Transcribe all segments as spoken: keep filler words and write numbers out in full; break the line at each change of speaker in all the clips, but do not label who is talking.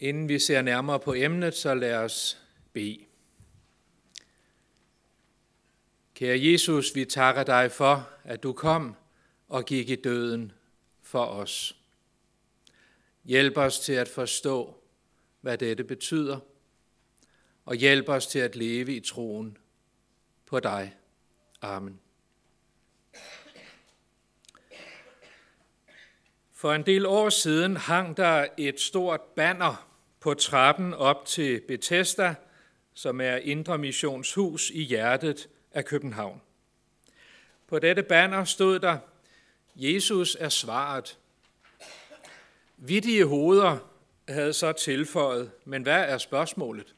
Inden vi ser nærmere på emnet, så lad os bede. Kære Jesus, vi takker dig for, at du kom og gik i døden for os. Hjælp os til at forstå, hvad dette betyder, og hjælp os til at leve i troen på dig. Amen. For en del år siden hang der et stort banner på trappen op til Bethesda, som er Indre Missions hus i hjertet af København. På dette banner stod der: Jesus er svaret. Vittige hoveder havde så tilføjet, men hvad er spørgsmålet?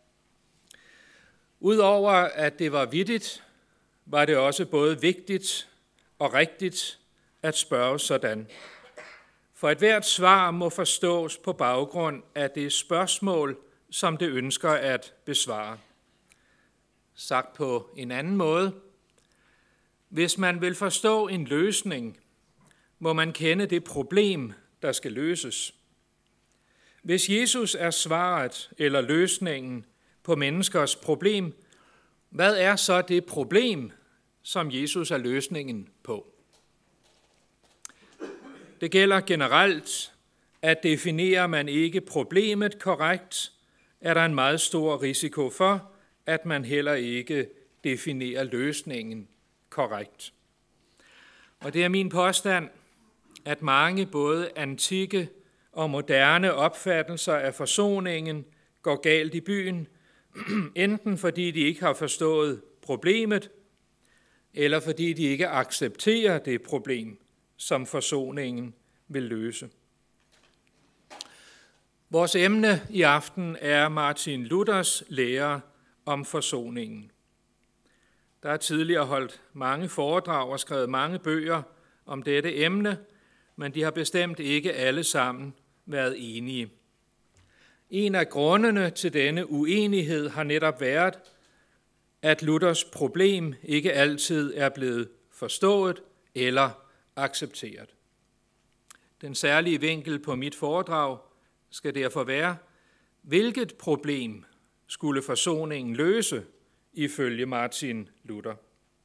Udover at det var vittigt, var det også både vigtigt og rigtigt at spørge sådan. For et hvert svar må forstås på baggrund af det spørgsmål, som det ønsker at besvare. Sagt på en anden måde: hvis man vil forstå en løsning, må man kende det problem, der skal løses. Hvis Jesus er svaret eller løsningen på menneskers problem, hvad er så det problem, som Jesus er løsningen på? Det gælder generelt, at definerer man ikke problemet korrekt, er der en meget stor risiko for, at man heller ikke definerer løsningen korrekt. Og det er min påstand, at mange både antikke og moderne opfattelser af forsoningen går galt i byen, enten fordi de ikke har forstået problemet, eller fordi de ikke accepterer det problem, som forsoningen vil løse. Vores emne i aften er Martin Luthers lære om forsoningen. Der er tidligere holdt mange foredrag og skrevet mange bøger om dette emne, men de har bestemt ikke alle sammen været enige. En af grundene til denne uenighed har netop været, at Luthers problem ikke altid er blevet forstået eller accepteret. Den særlige vinkel på mit foredrag skal derfor være: hvilket problem skulle forsoningen løse ifølge Martin Luther?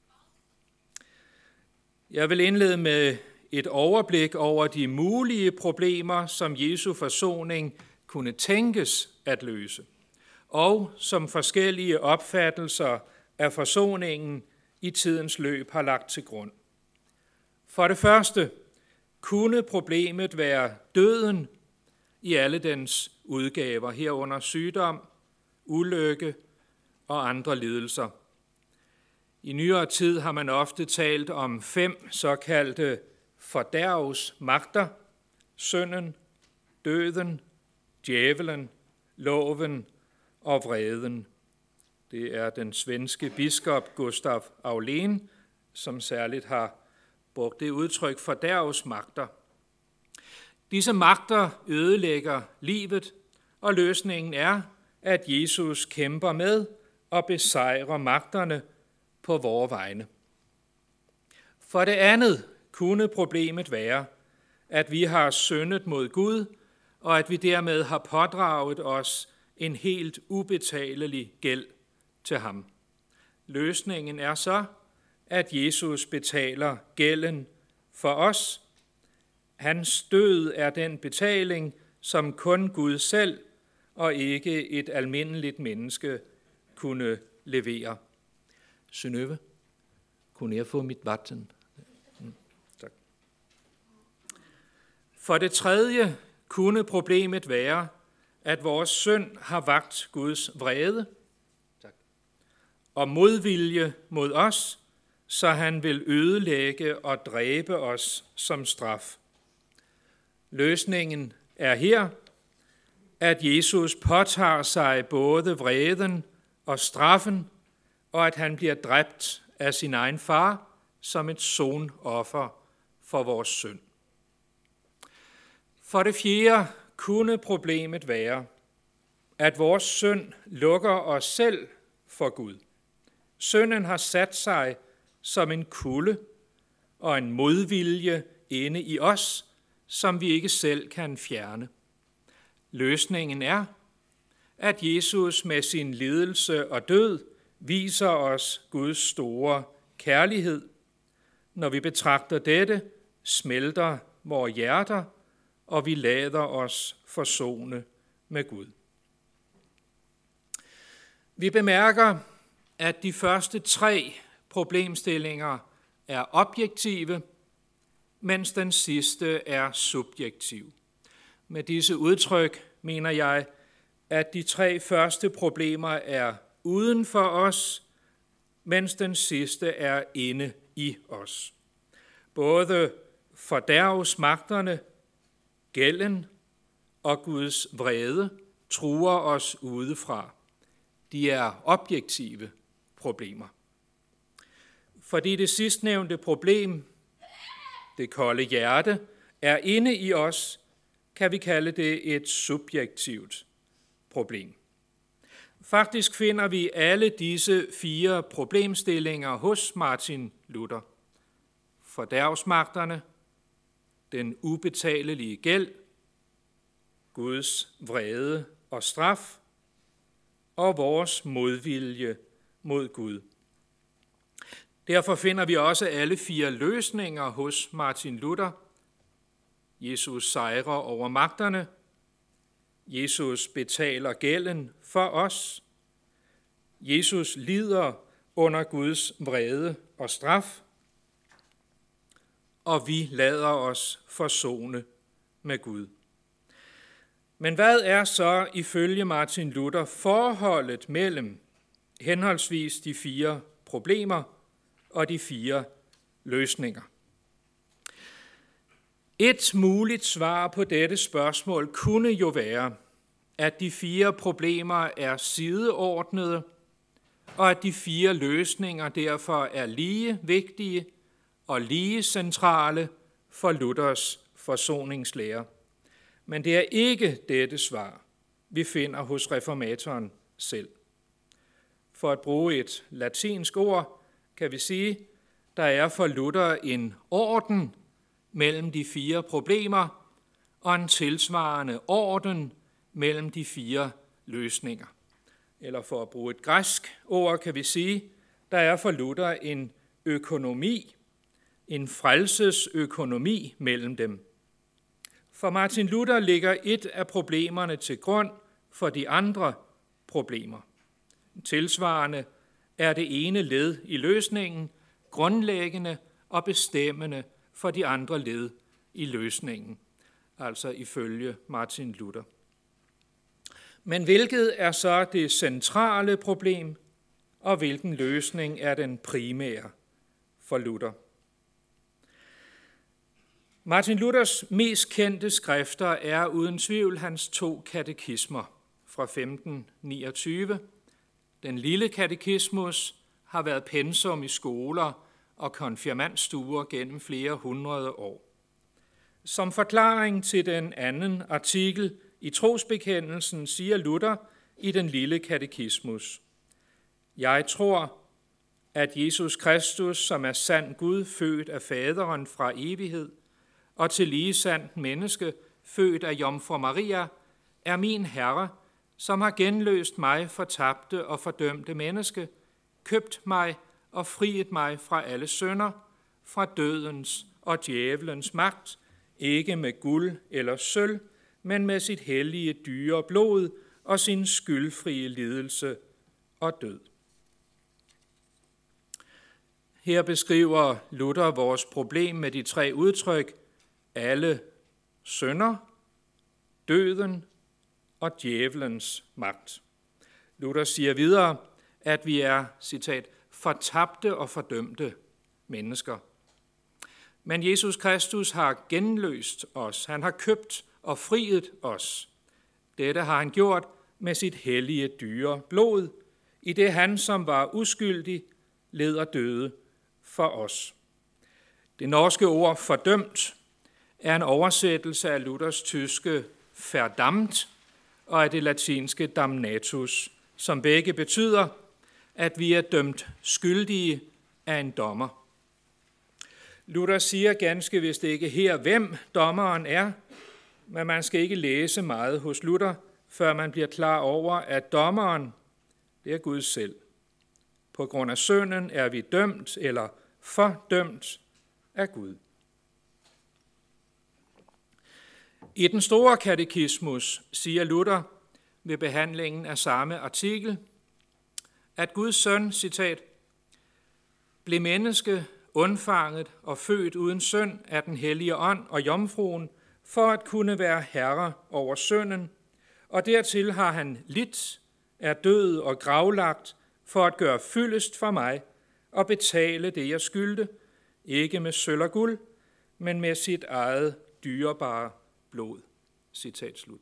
Jeg vil indlede med et overblik over de mulige problemer, som Jesu forsoning kunne tænkes at løse, og som forskellige opfattelser af forsoningen i tidens løb har lagt til grund. For det første kunne problemet være døden i alle dens udgaver, herunder sygdom, ulykke og andre lidelser. I nyere tid har man ofte talt om fem såkaldte fordærvsmagter: synden, døden, djævelen, loven og vreden. Det er den svenske biskop Gustav Aulén, som særligt har brugt det udtryk fordærvsmagter. Disse magter ødelægger livet, og løsningen er, at Jesus kæmper med og besejrer magterne på vore vegne. For det andet kunne problemet være, at vi har syndet mod Gud, og at vi dermed har pådraget os en helt ubetalelig gæld til ham. Løsningen er så, at Jesus betaler gælden for os. Hans død er den betaling, som kun Gud selv og ikke et almindeligt menneske kunne levere. Synnøve, kunne jeg få mit vatten? Mm, tak. For det tredje kunne problemet være, at vores synd har vakt Guds vrede tak. og modvilje mod os, så han vil ødelægge og dræbe os som straf. Løsningen er her, at Jesus påtager sig både vreden og straffen, og at han bliver dræbt af sin egen far som et sonoffer for vores synd. For det fjerde kunne problemet være, at vores synd lukker os selv for Gud. Synden har sat sig som en kulde og en modvilje inde i os, som vi ikke selv kan fjerne. Løsningen er, at Jesus med sin lidelse og død viser os Guds store kærlighed. Når vi betragter dette, smelter vores hjerter, og vi lader os forsone med Gud. Vi bemærker, at de første tre problemstillinger er objektive, mens den sidste er subjektiv. Med disse udtryk mener jeg, at de tre første problemer er uden for os, mens den sidste er inde i os. Både fordærvsmagterne, gælden og Guds vrede truer os udefra. De er objektive problemer. Fordi det sidstnævnte problem, det kolde hjerte, er inde i os, kan vi kalde det et subjektivt problem. Faktisk finder vi alle disse fire problemstillinger hos Martin Luther. Fordærvsmagterne, den ubetalelige gæld, Guds vrede og straf og vores modvilje mod Gud. Derfor finder vi også alle fire løsninger hos Martin Luther. Jesus sejrer over magterne. Jesus betaler gælden for os. Jesus lider under Guds vrede og straf. Og vi lader os forsone med Gud. Men hvad er så ifølge Martin Luther forholdet mellem henholdsvis de fire problemer og de fire løsninger? Et muligt svar på dette spørgsmål kunne jo være, at de fire problemer er sideordnede, og at de fire løsninger derfor er lige vigtige og lige centrale for Luthers forsoningslære. Men det er ikke dette svar, vi finder hos reformatoren selv. For at bruge et latinsk ord, kan vi sige, der er for Luther en orden mellem de fire problemer og en tilsvarende orden mellem de fire løsninger. Eller for at bruge et græsk ord, kan vi sige, der er for Luther en økonomi, en frelsesøkonomi mellem dem. For Martin Luther ligger et af problemerne til grund for de andre problemer. Tilsvarende er det ene led i løsningen grundlæggende og bestemmende for de andre led i løsningen, altså ifølge Martin Luther. Men hvilket er så det centrale problem, og hvilken løsning er den primære for Luther? Martin Luthers mest kendte skrifter er uden tvivl hans to katekismer fra femten niogtyve. Den lille katekismus har været pensum i skoler og konfirmandstuer gennem flere hundrede år. Som forklaring til den anden artikel i trosbekendelsen siger Luther i den lille katekismus: Jeg tror, at Jesus Kristus, som er sand Gud, født af faderen fra evighed, og til lige sandt menneske, født af Jomfru Maria, er min Herre, som har genløst mig fortabte og fordømte menneske, købt mig og friet mig fra alle synder, fra dødens og djævelens magt, ikke med guld eller sølv, men med sit hellige dyre blod og sin skyldfrie lidelse og død. Her beskriver Luther vores problem med de tre udtryk: alle synder, døden og djævelens magt. Luther siger videre, at vi er, citat, fortabte og fordømte mennesker. Men Jesus Kristus har genløst os. Han har købt og friet os. Dette har han gjort med sit hellige dyre blod, i det han, som var uskyldig, led og døde for os. Det norske ord fordømt er en oversættelse af Luthers tyske verdammt og af det latinske damnatus, som begge betyder, at vi er dømt skyldige af en dommer. Luther siger ganske vist ikke her, hvem dommeren er, men man skal ikke læse meget hos Luther, før man bliver klar over, at dommeren, det er Gud selv. På grund af synden er vi dømt eller fordømt af Gud. I den store katekismus siger Luther ved behandlingen af samme artikel, at Guds søn, citat, blev menneske, undfanget og født uden synd af den hellige ånd og jomfruen, for at kunne være herre over synden, og dertil har han lidt, er død og gravlagt, for at gøre fyldest for mig og betale det, jeg skyldte, ikke med sølv og guld, men med sit eget dyrebare blod. Citat slut.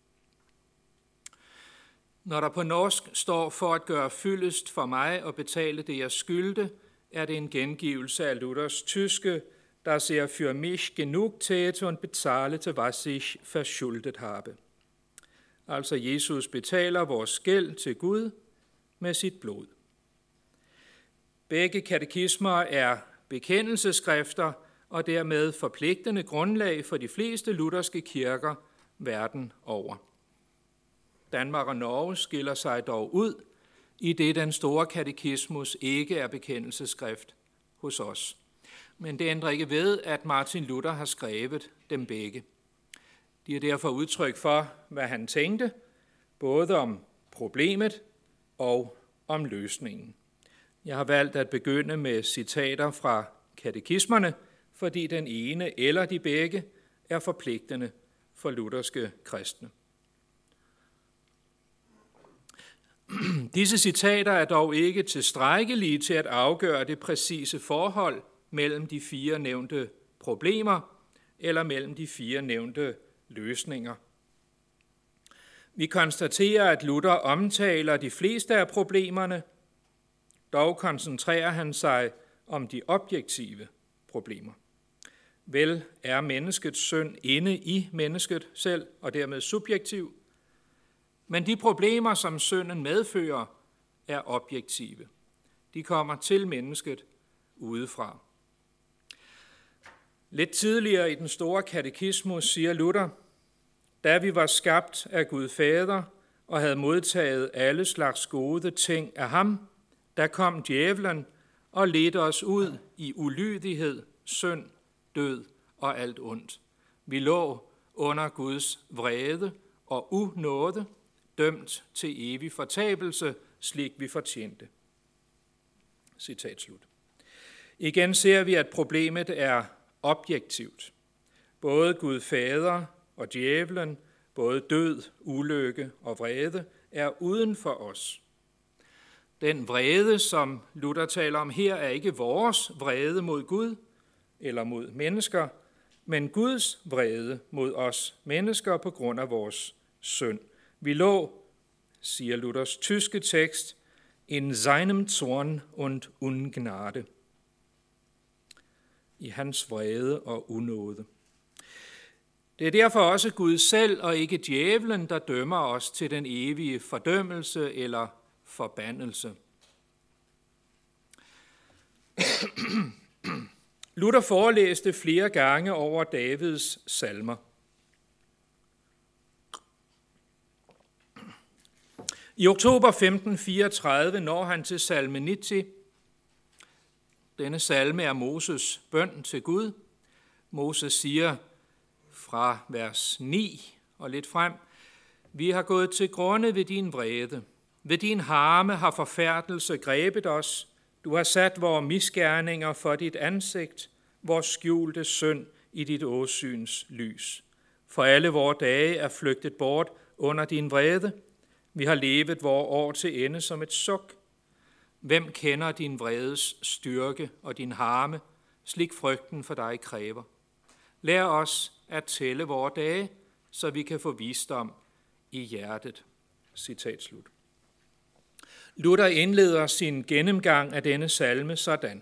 Når der på norsk står for at gøre fyldest for mig og betale det, jeg skyldte, er det en gengivelse af Luthers tyske, der ser für mich genug täte und bezahle til was ich verschuldet habe. Altså Jesus betaler vores gæld til Gud med sit blod. Begge katekismer er bekendelsesskrifter og dermed forpligtende grundlag for de fleste lutherske kirker verden over. Danmark og Norge skiller sig dog ud, i det den store katekismus ikke er bekendelsesskrift hos os. Men det ændrer ikke ved, at Martin Luther har skrevet dem begge. De er derfor udtryk for, hvad han tænkte, både om problemet og om løsningen. Jeg har valgt at begynde med citater fra katekismerne, fordi den ene eller de begge er forpligtende for lutherske kristne. Disse citater er dog ikke tilstrækkelige til at afgøre det præcise forhold mellem de fire nævnte problemer eller mellem de fire nævnte løsninger. Vi konstaterer, at Luther omtaler de fleste af problemerne, dog koncentrerer han sig om de objektive problemer. Vel er menneskets synd inde i mennesket selv og dermed subjektiv, men de problemer, som synden medfører, er objektive. De kommer til mennesket udefra. Lidt tidligere i den store katekismus siger Luther, da vi var skabt af Gud Fader og havde modtaget alle slags gode ting af ham, der kom djævlen og ledte os ud i ulydighed, synd, død og alt ondt. Vi lå under Guds vrede og unåde, dømt til evig fortabelse, slik vi fortjente. Citat slut. Igen ser vi, at problemet er objektivt. Både Gud Fader og djævlen, både død, ulykke og vrede, er uden for os. Den vrede, som Luther taler om her, er ikke vores vrede mod Gud eller mod mennesker, men Guds vrede mod os mennesker på grund af vores synd. Vi lå, siger Luthers tyske tekst, in seinem Zorn und Ungnade. I hans vrede og unåde. Det er derfor også Gud selv og ikke djævlen, der dømmer os til den evige fordømmelse eller forbandelse. Luther forelæste flere gange over Davids salmer. I oktober femten fireogtredive når han til salme halvtreds. Denne salme er Moses bøn til Gud. Moses siger fra vers ni og lidt frem, vi har gået til grunde ved din vrede. Ved din harme har forfærdelse grebet os. Du har sat vores misgerninger for dit ansigt, vores skjulte synd i dit åsyns lys. For alle vore dage er flygtet bort under din vrede. Vi har levet vore år til ende som et suk. Hvem kender din vredes styrke og din harme, slik frygten for dig kræver? Lær os at tælle vore dage, så vi kan få visdom i hjertet. Citat slut. Luther indleder sin gennemgang af denne salme sådan.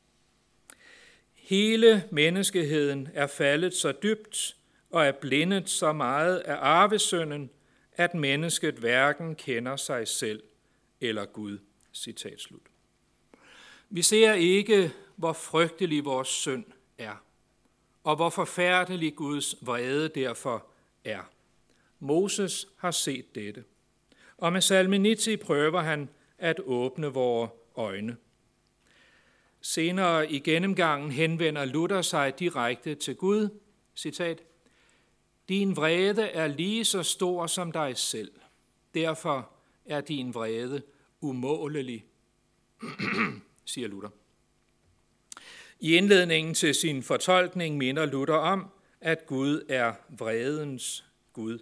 Hele menneskeheden er faldet så dybt og er blindet så meget af arvesynden, at mennesket hverken kender sig selv eller Gud. Citat slut. Vi ser ikke, hvor frygtelig vores synd er, og hvor forfærdelig Guds vrede derfor er. Moses har set dette. Og med salme nitti prøver han at åbne vores øjne. Senere i gennemgangen henvender Luther sig direkte til Gud. Citat: Din vrede er lige så stor som dig selv. Derfor er din vrede umålelig, siger Luther. I indledningen til sin fortolkning minder Luther om, at Gud er vredens Gud.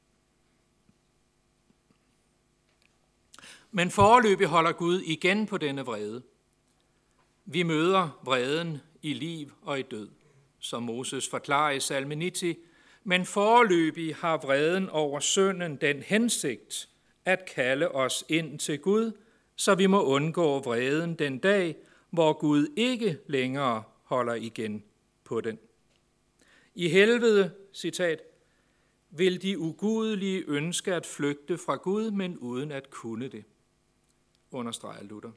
Men foreløbig holder Gud igen på denne vrede. Vi møder vreden i liv og i død, som Moses forklarer i salme nitti, men foreløbig har vreden over synden den hensigt at kalde os ind til Gud, så vi må undgå vreden den dag, hvor Gud ikke længere holder igen på den. I helvede, citat, vil de ugudelige ønske at flygte fra Gud, men uden at kunne det, understreger Luther.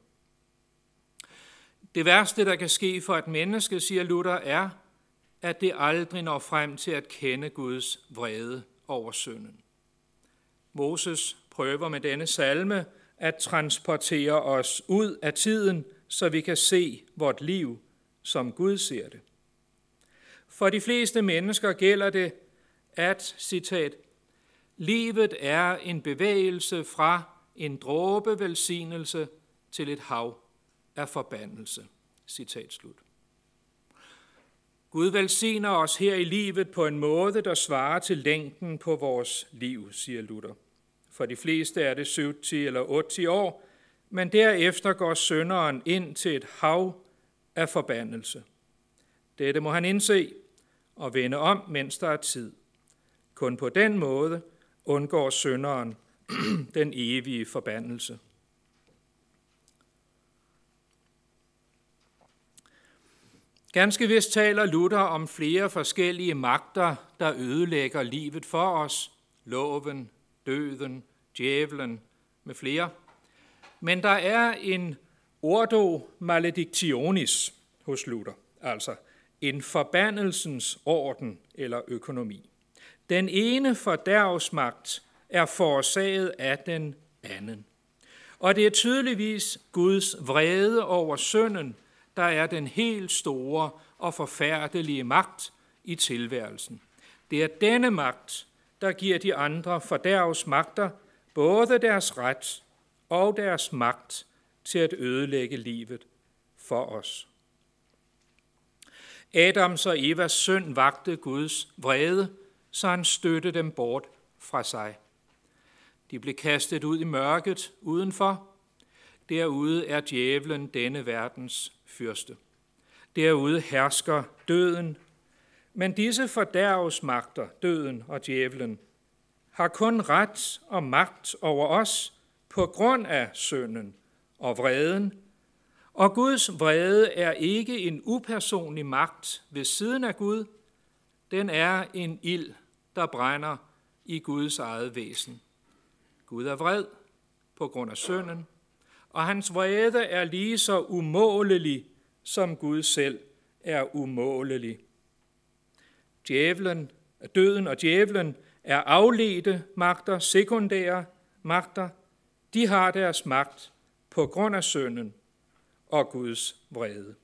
Det værste, der kan ske for et menneske, siger Luther, er, at det aldrig når frem til at kende Guds vrede over synden. Moses prøver med denne salme at transportere os ud af tiden, så vi kan se vort liv, som Gud ser det. For de fleste mennesker gælder det, at, citat, livet er en bevægelse fra en dråbe velsignelse til et hav af forbandelse. Citat slut. Gud velsigner os her i livet på en måde, der svarer til længden på vores liv, siger Luther. For de fleste er det syvogtres eller otteogtres år, men derefter går synderen ind til et hav af forbandelse. Dette må han indse og vende om, mens der er tid. Kun på den måde undgår synderen den evige forbandelse. Ganske vist taler Luther om flere forskellige magter, der ødelægger livet for os. Loven, døden, djævlen med flere. Men der er en ordo maledictionis hos Luther, altså en forbandelsens orden eller økonomi. Den ene fordærvsmagt er forårsaget af den anden. Og det er tydeligvis Guds vrede over synden, der er den helt store og forfærdelige magt i tilværelsen. Det er denne magt, der giver de andre fordærvsmagter både deres ret og deres magt til at ødelægge livet for os. Adams og Evas synd vagte Guds vrede, så han stødte dem bort fra sig. De blev kastet ud i mørket udenfor. Derude er djævlen denne verdens fyrste. Derude hersker døden. Men disse fordærvsmagter, døden og djævlen, har kun ret og magt over os på grund af synden og vreden. Og Guds vrede er ikke en upersonlig magt ved siden af Gud. Den er en ild, der brænder i Guds eget væsen. Gud er vred på grund af synden, og hans vrede er lige så umålelig, som Gud selv er umålelig. Djævlen, døden og djævlen er afledte magter, sekundære magter. De har deres magt på grund af synden og Guds vrede.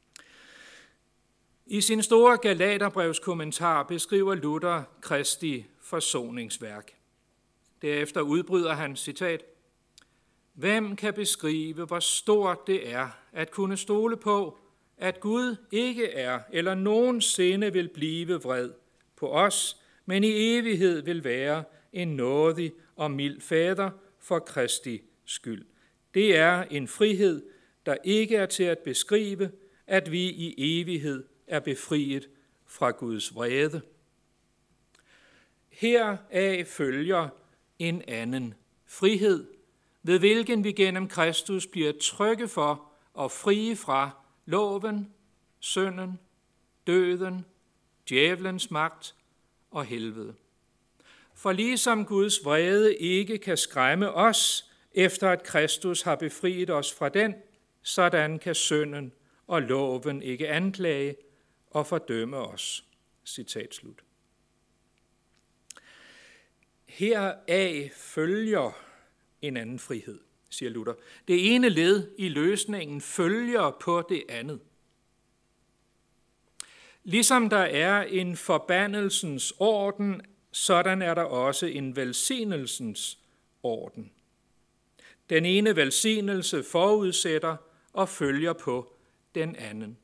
I sin store Galaterbrevskommentar beskriver Luther Kristi forsoningsværk. Derefter udbryder han, citat, hvem kan beskrive, hvor stort det er at kunne stole på, at Gud ikke er eller nogensinde vil blive vred på os, men i evighed vil være en nådig og mild fader for Kristi skyld. Det er en frihed, der ikke er til at beskrive, at vi i evighed er befriet fra Guds vrede. Heraf følger en anden frihed, ved hvilken vi gennem Kristus bliver trygge for og frie fra loven, synden, døden, djævelens magt og helvede. For ligesom Guds vrede ikke kan skræmme os, efter at Kristus har befriet os fra den, sådan kan synden og loven ikke anklage og fordømme os. Citat slut. Heraf følger en anden frihed, siger Luther. Det ene led i løsningen følger på det andet. Ligesom der er en forbandelsens orden, sådan er der også en velsignelsens orden. Den ene velsignelse forudsætter og følger på den anden.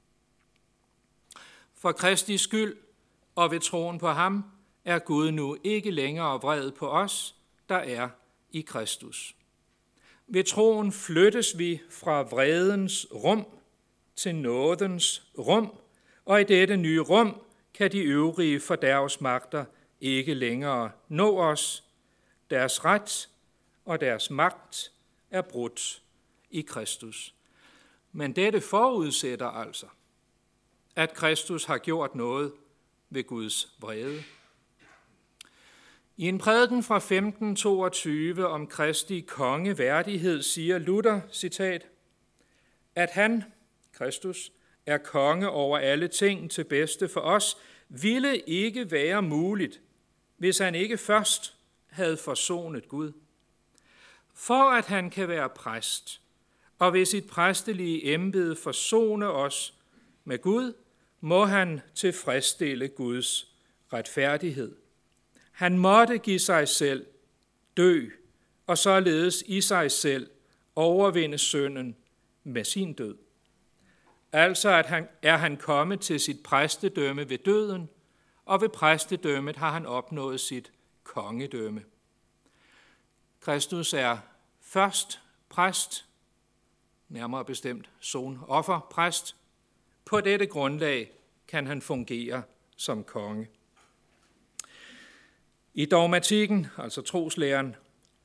For Kristi skyld og ved troen på ham er Gud nu ikke længere vred på os, der er i Kristus. Ved troen flyttes vi fra vredens rum til nådens rum, og i dette nye rum kan de øvrige fordærvsmagter ikke længere nå os. Deres ret og deres magt er brudt i Kristus. Men dette forudsætter altså, at Kristus har gjort noget ved Guds vrede. I en prædiken fra femten toogtyve om Kristi kongeværdighed siger Luther, citat, at han, Kristus, er konge over alle ting til bedste for os, ville ikke være muligt, hvis han ikke først havde forsonet Gud. For at han kan være præst, og ved sit præstelige embede forsone os med Gud, må han tilfredsstille Guds retfærdighed. Han måtte give sig selv dø, og således i sig selv overvinde synden med sin død. Altså at han, er han kommet til sit præstedømme ved døden, og ved præstedømmet har han opnået sit kongedømme. Kristus er først præst, nærmere bestemt sonofferpræst. På dette grundlag kan han fungere som konge. I dogmatikken, altså troslæren,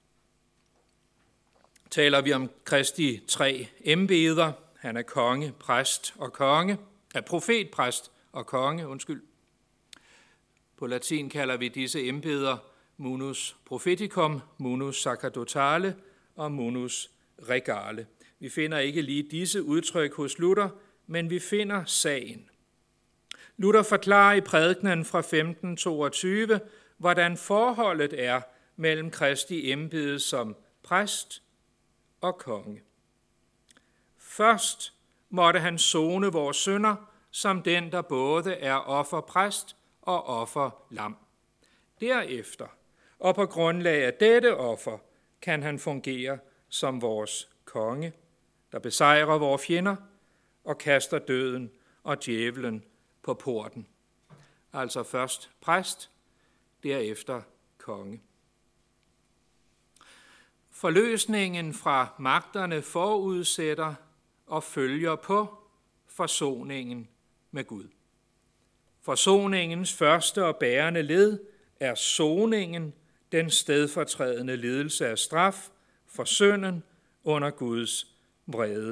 taler vi om Kristi tre embeder. Han er konge, præst og konge. Er profet, præst og konge, undskyld. På latin kalder vi disse embeder munus propheticum, munus sacerdotale og munus regale. Vi finder ikke lige disse udtryk hos Luther, men vi finder sagen. Luther forklarer i prædikenen fra femten toogtyve, hvordan forholdet er mellem Kristi embede som præst og konge. Først måtte han sone vores synder som den, der både er offerpræst og offerlam. Derefter, og på grundlag af dette offer, kan han fungere som vores konge, der besejrer vores fjender og kaster døden og djævelen på porten. Altså først præst, derefter konge. Forløsningen fra magterne forudsætter og følger på forsoningen med Gud. Forsoningens første og bærende led er soningen, den stedfortrædende lidelse af straf for synden under Guds vrede.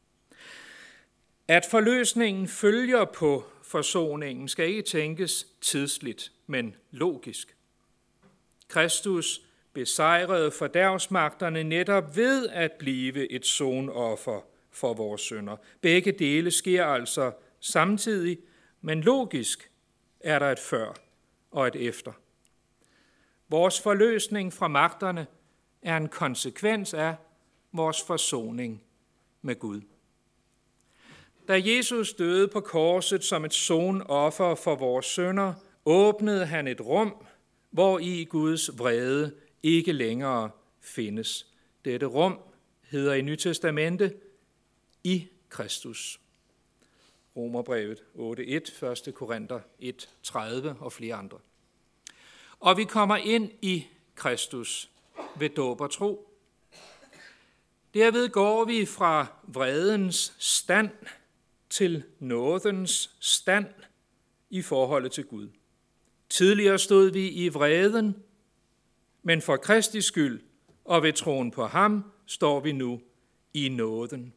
At forløsningen følger på forsoningen skal ikke tænkes tidsligt, men logisk. Kristus besejrede fordærvsmagterne netop ved at blive et sonoffer for vores synder. Begge dele sker altså samtidig, men logisk er der et før og et efter. Vores forløsning fra magterne er en konsekvens af vores forsoning med Gud. Da Jesus døde på korset som et sonoffer for vores synder, åbnede han et rum, hvor i Guds vrede ikke længere findes. Dette rum hedder i Nyt Testamente i Kristus. Romerbrevet otte et, første Korinther et tredive og flere andre. Og vi kommer ind i Kristus ved dåb og tro. Derved går vi fra vredens stand til nådens stand i forholdet til Gud. Tidligere stod vi i vreden, men for Kristi skyld og ved troen på ham står vi nu i nåden.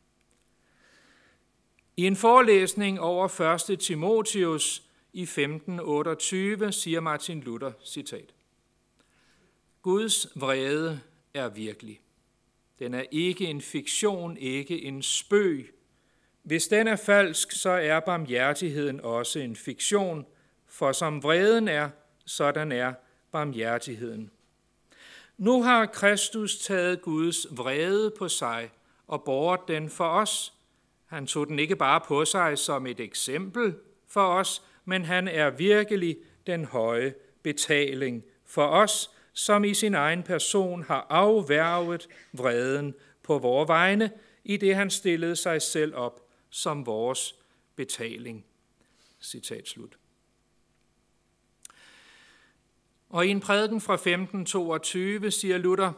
I en forelæsning over første Timotheus i femten otteogtyve siger Martin Luther, citat, Guds vrede er virkelig. Den er ikke en fiktion, ikke en spøg. Hvis den er falsk, så er barmhjertigheden også en fiktion, for som vreden er, sådan er barmhjertigheden. Nu har Kristus taget Guds vrede på sig og båret den for os. Han tog den ikke bare på sig som et eksempel for os, men han er virkelig den høje betaling for os, som i sin egen person har afværget vreden på vores vegne, i det han stillede sig selv op som vores betaling. Citat slut. Og i en prædiken fra femten toogtyve siger Luther: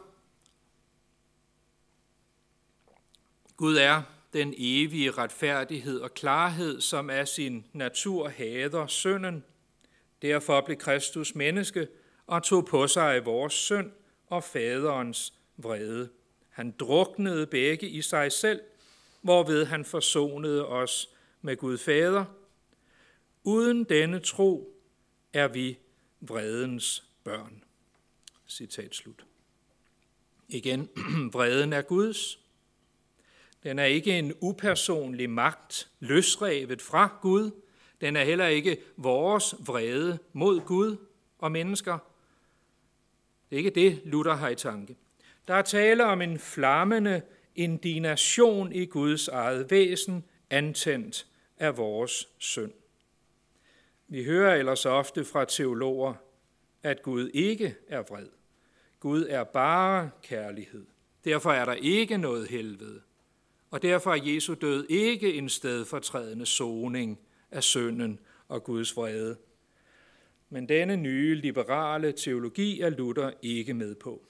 Gud er den evige retfærdighed og klarhed, som af sin natur hader synden. Derfor blev Kristus menneske og tog på sig vores synd og faderens vrede. Han druknede begge i sig selv, hvorved han forsonede os med Gud Fader. Uden denne tro er vi vredens børn. Citat slut. Igen, vreden er Guds. Den er ikke en upersonlig magt, løsrevet fra Gud. Den er heller ikke vores vrede mod Gud og mennesker. Det er ikke det, Luther har i tanke. Der er tale om en flammende indignation i Guds eget væsen, antændt af vores synd. Vi hører ellers ofte fra teologer, at Gud ikke er vred. Gud er bare kærlighed. Derfor er der ikke noget helvede. Og derfor er Jesu død ikke en stedfortrædende soning af synden og Guds vrede. Men denne nye liberale teologi er Luther ikke med på.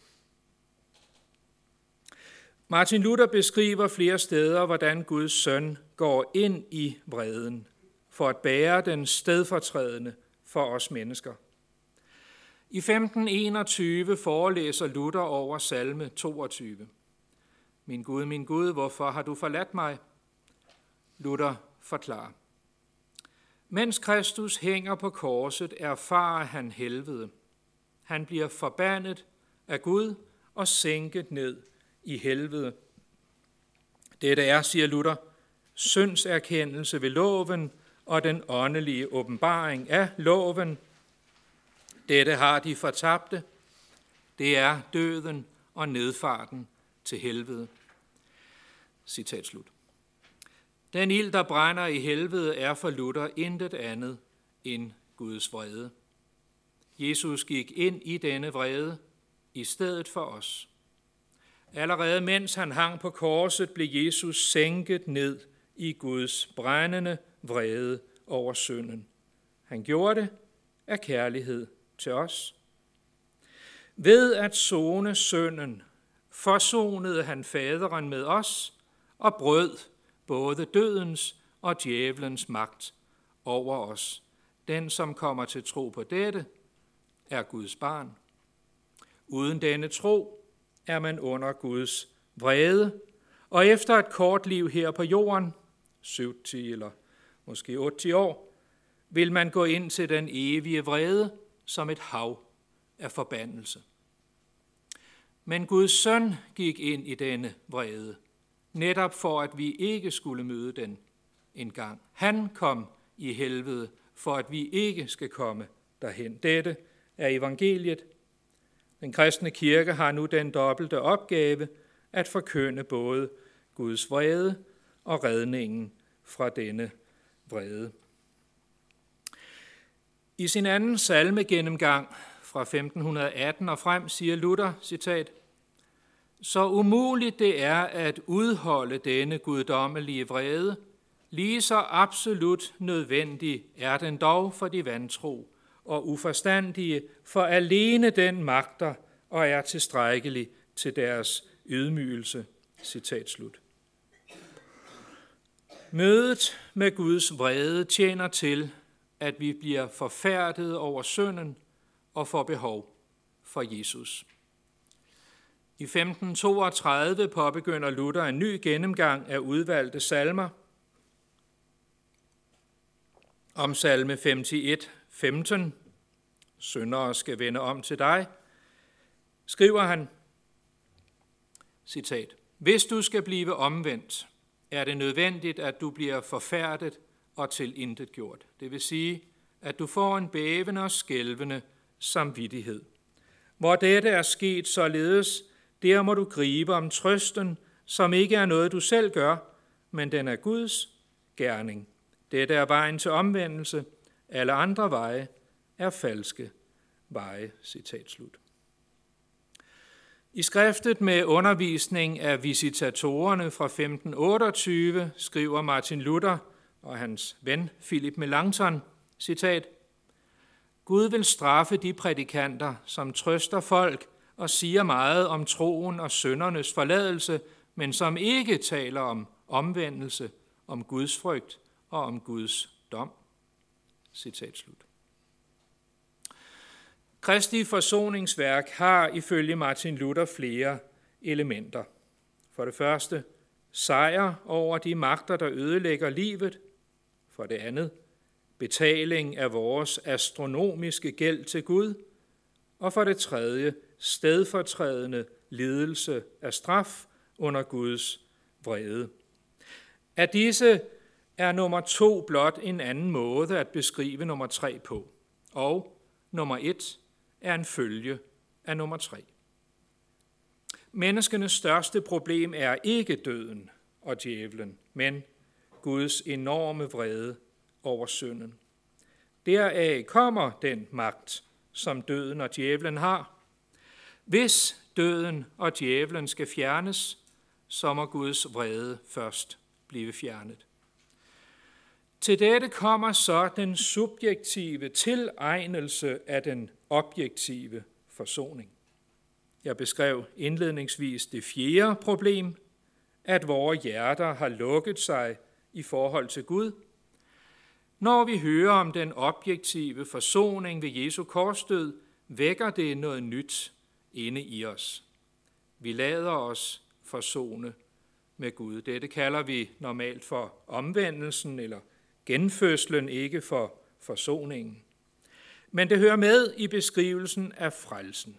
Martin Luther beskriver flere steder, hvordan Guds søn går ind i vreden for at bære den stedfortrædende for os mennesker. I femten enogtyve forelæser Luther over salme toogtyve. Min Gud, min Gud, hvorfor har du forladt mig? Luther forklarer. Mens Kristus hænger på korset, erfarer han helvede. Han bliver forbandet af Gud og sænket ned i helvede. Dette er, siger Luther, syndserkendelse ved loven og den åndelige åbenbaring af loven. Dette har de fortabte. Det er døden og nedfarten til helvede. Citat slut. Den ild, der brænder i helvede, er for Luther intet andet end Guds vrede. Jesus gik ind i denne vrede i stedet for os. Allerede mens han hang på korset, blev Jesus sænket ned i Guds brændende vrede over synden. Han gjorde det af kærlighed til os. Ved at sone synden, forsonede han faderen med os og brød både dødens og djævelens magt over os. Den, som kommer til tro på dette, er Guds barn. Uden denne tro er man under Guds vrede, og efter et kort liv her på jorden, syvogtres eller måske otteogtres år, vil man gå ind til den evige vrede som et hav af forbandelse. Men Guds søn gik ind i denne vrede, netop for at vi ikke skulle møde den engang. Han kom i helvede, for at vi ikke skal komme derhen. Dette er evangeliet. Den kristne kirke har nu den dobbelte opgave at forkynde både Guds vrede og redningen fra denne vrede. I sin anden salmegennemgang fra femten atten og frem siger Luther, citat, så umuligt det er at udholde denne guddommelige vrede, lige så absolut nødvendig er den dog for de vantro og uforstandige, for alene den magter og er tilstrækkelig til deres ydmygelse. Citat slut. Mødet med Guds vrede tjener til, at vi bliver forfærdet over synden og får behov for Jesus. I femten toogtredive påbegynder Luther en ny gennemgang af udvalgte salmer. Om salme femoghalvfems femten, syndere skal vende om til dig, skriver han, citat, hvis du skal blive omvendt, er det nødvendigt, at du bliver forfærdet og tilintetgjort. Det vil sige, at du får en bævende og skælvende samvittighed. Hvor dette er sket således, der må du gribe om trøsten, som ikke er noget, du selv gør, men den er Guds gerning. Dette er vejen til omvendelse. Alle andre veje er falske veje. Citat slut. I skriftet med undervisning af visitatorerne fra femten otteogtyve skriver Martin Luther og hans ven Philip Melanchthon, citat, Gud vil straffe de prædikanter, som trøster folk og siger meget om troen og syndernes forladelse, men som ikke taler om omvendelse, om Guds frygt og om Guds dom. Citat slut. Kristi forsoningsværk har ifølge Martin Luther flere elementer. For det første, sejr over de magter, der ødelægger livet. For det andet, betaling af vores astronomiske gæld til Gud. Og for det tredje, stedfortrædende lidelse af straf under Guds vrede. Af disse er nummer to blot en anden måde at beskrive nummer tre på. Og nummer et er en følge af nummer tre. Menneskenes største problem er ikke døden og djævlen, men Guds enorme vrede over synden. Deraf kommer den magt, som døden og djævlen har. Hvis døden og djævlen skal fjernes, så må Guds vrede først blive fjernet. Til dette kommer så den subjektive tilegnelse af den objektive forsoning. Jeg beskrev indledningsvis det fjerde problem, at vores hjerter har lukket sig i forhold til Gud. Når vi hører om den objektive forsoning ved Jesu korsdød, vækker det noget nyt inde i os. Vi lader os forsone med Gud. Dette kalder vi normalt for omvendelsen eller genfødslen, ikke for forsoningen. Men det hører med i beskrivelsen af frelsen.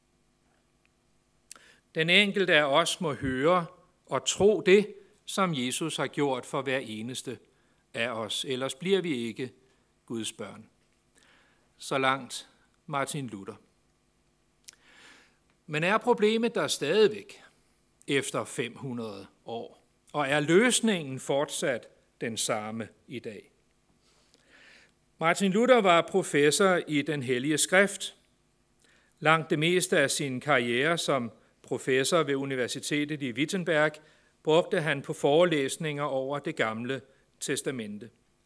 Den enkelte af os må høre og tro det, som Jesus har gjort for hver eneste af os. Ellers bliver vi ikke Guds børn. Så langt Martin Luther. Men er problemet der stadigvæk efter fem hundrede år? Og er løsningen fortsat den samme i dag? Martin Luther var professor i den hellige skrift. Langt det meste af sin karriere som professor ved universitetet i Wittenberg brugte han på forelæsninger over det gamle testamente.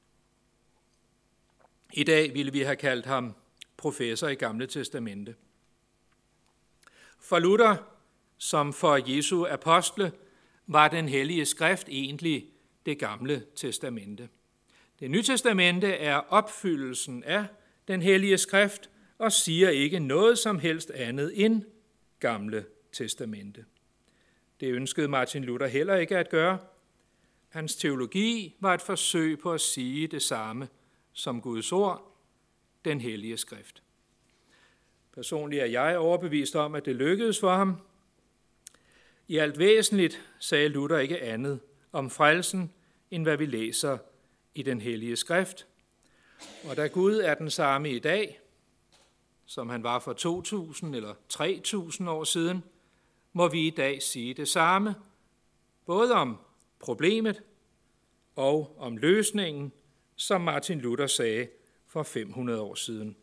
I dag ville vi have kaldt ham professor i gamle testamente. For Luther, som for Jesu apostle, var den hellige skrift egentlig det gamle testamente. Det nye testamente er opfyldelsen af den hellige skrift og siger ikke noget som helst andet end gamle testamente. Det ønskede Martin Luther heller ikke at gøre. Hans teologi var et forsøg på at sige det samme som Guds ord, den hellige skrift. Personligt er jeg overbevist om, at det lykkedes for ham. I alt væsentligt sagde Luther ikke andet om frelsen, end hvad vi læser i den hellige skrift. Og da Gud er den samme i dag, som han var for to tusind eller tre tusind år siden, må vi i dag sige det samme, både om problemet og om løsningen, som Martin Luther sagde for fem hundrede år siden.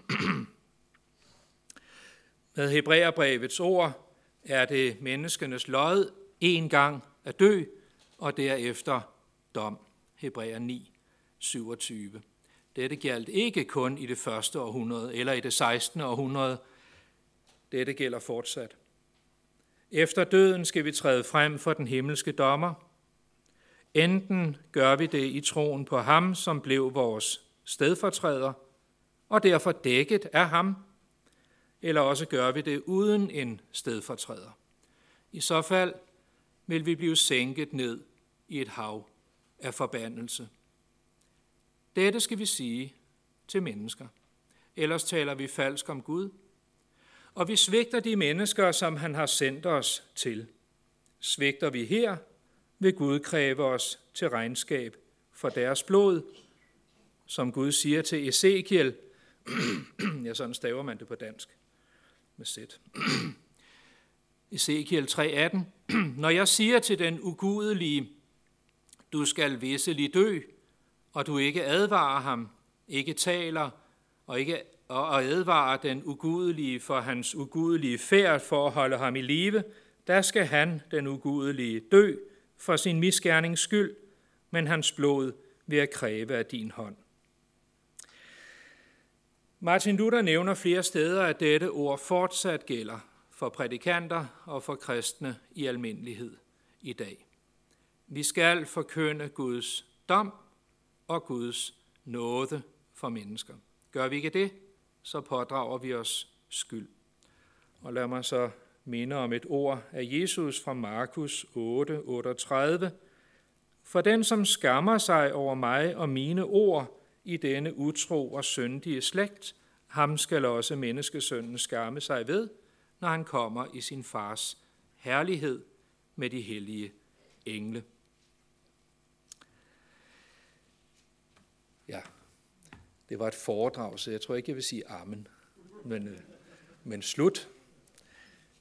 Med Hebræerbrevets ord er det menneskenes lod en gang at dø, og derefter dom. Hebræer ni, syvogtyve. Dette gjaldt ikke kun i det første århundrede eller i det sekstende århundrede. Dette gælder fortsat. Efter døden skal vi træde frem for den himmelske dommer. Enten gør vi det i troen på ham, som blev vores stedfortræder, og derfor dækket af ham, eller også gør vi det uden en stedfortræder. I så fald vil vi blive sænket ned i et hav af forbandelse. Dette skal vi sige til mennesker. Ellers taler vi falsk om Gud, og vi svigter de mennesker, som han har sendt os til. Svigter vi her, vil Gud kræve os til regnskab for deres blod, som Gud siger til Ezekiel. Ja, sådan staver man det på dansk. med sæt. Ezekiel tre atten. Når jeg siger til den ugudelige, du skal visselig dø, og du ikke advarer ham, ikke taler, og ikke og advarer den ugudelige for hans ugudelige færd for at holde ham i live, der skal han, den ugudelige, dø for sin misgernings skyld, men hans blod vil jeg kræve af din hånd. Martin Luther nævner flere steder, at dette ord fortsat gælder for prædikanter og for kristne i almindelighed i dag. Vi skal forkynde Guds dom og Guds nåde for mennesker. Gør vi ikke det, så pådrager vi os skyld. Og lad mig så minde om et ord af Jesus fra Markus otte otteogtredive. For den, som skammer sig over mig og mine ord i denne utro og syndige slægt, ham skal også menneskesønnen skamme sig ved, når han kommer i sin fars herlighed med de hellige engle. Ja, det var et foredrag, så jeg tror ikke, jeg vil sige amen. Men, men slut.